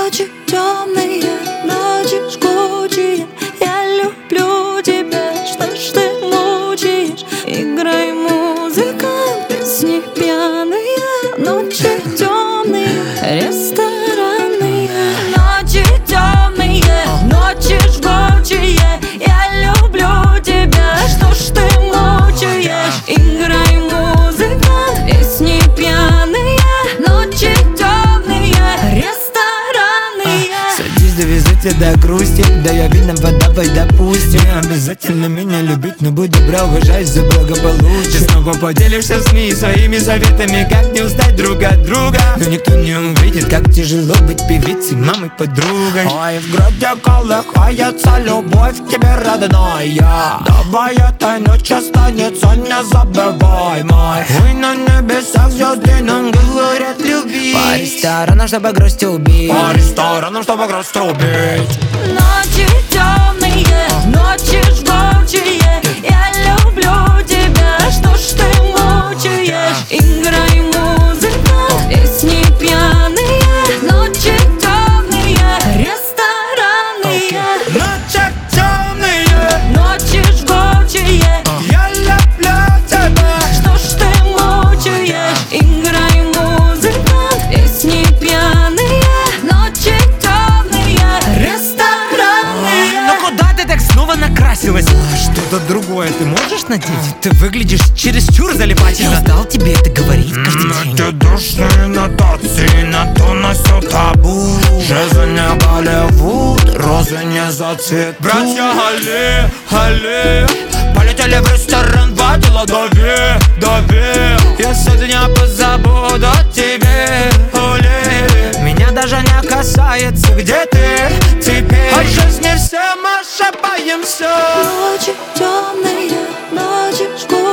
Ночи темные, ночи жгучие, я люблю тебя, что ж ты мучаешь? Играй, музыка, песни пьяные, ночи темные, ресторанные. Ночи темные, ночи жгучие, я люблю тебя, что ж ты мучаешь? Играй, музыка, песни пьяные, ночи темные, ресторанные. Садись, довезу тебя до грусти, да я видно, давай допустим. Не обязательно меня любить, но будь добра, уважай за благополучие. Ты снова поделишься в СМИ своими советами, как не устать друг от друга. Но никто не увидит, как тяжело быть певицей, мамой, подругой. Ой, в груди колыхается любовь к тебе, родная. Давай этой ночью останется незабываемой. Ой, на небесах звезды нам говорят любить. По ресторанам, чтобы грусть убить. По ресторанам, чтобы грусть убить. Ночи темные, ночи жгучие, я люблю тебя, что ж ты мучаешь? Играй, музыка, песни пьяные, ночи темные, ресторанные. Ночи темные, Ночи жгучие, я люблю тебя. что ж ты мучаешь? Играй, музыка, песни пьяные, ночи темные, ресторанные. Ну куда ты так снова накрасилась? Что-то другое ты можешь надеть? Ты выглядишь чересчур залипательно. Я устал тебе это говорить каждый день. Эти душные нотации на то носят табу. Жизнь не Голливуд, розы не зацветут. Братья Али, Али полетели в ресторан, водила дави. Я сегодня позабуду о тебе, Оли. Меня даже не касается, где ты теперь. От жизни все мы ошибаемся. Ночи темные, ночи жгучие.